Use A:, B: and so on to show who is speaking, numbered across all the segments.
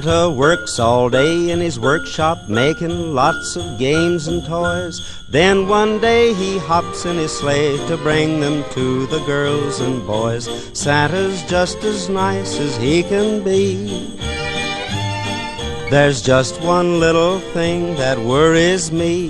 A: Santa works all day in his workshop, making lots of games and toys. Then one day he hops in his sleigh to bring them to the girls and boys. Santa's just as nice as he can be. There's just one little thing that worries me.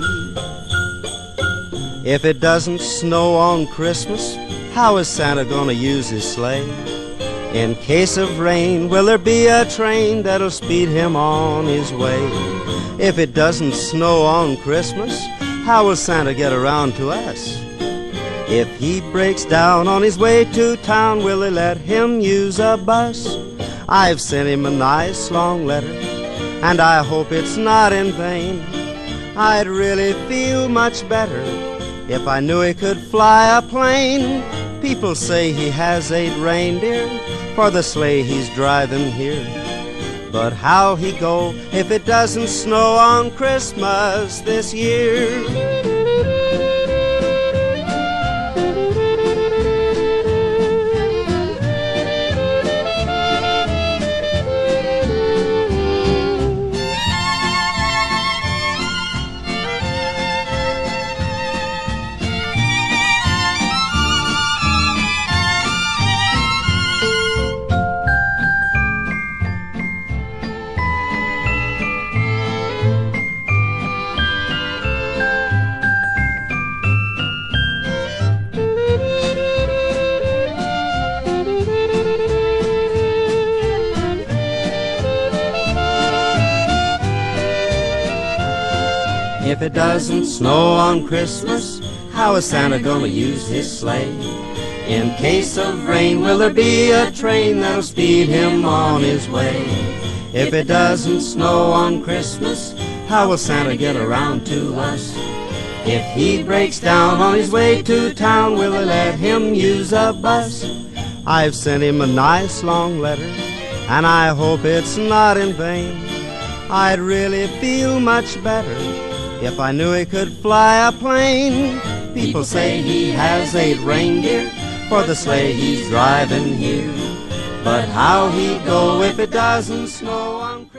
A: If it doesn't snow on Christmas, how is Santa gonna use his sleigh? In case of rain, will there be a train that'll speed him on his way? If it doesn't snow on Christmas, how will Santa get around to us? If he breaks down on his way to town, will they let him use a bus? I've sent him a nice long letter, and I hope it's not in vain. I'd really feel much better if I knew he could fly a plane. People say he has 8 reindeer for the sleigh he's driving here. But how'll he go if it doesn't snow on Christmas this year? If it doesn't snow on Christmas, how is Santa gonna use his sleigh? In case of rain, will there be a train that'll speed him on his way? If it doesn't snow on Christmas, how will Santa get around to us? If he breaks down on his way to town, will they let him use a bus? I've sent him a nice long letter, and I hope it's not in vain. I'd really feel much better if I knew he could fly a plane. People say he has 8 reindeer for the sleigh he's driving here. But how'll he go if it doesn't snow on Christmas?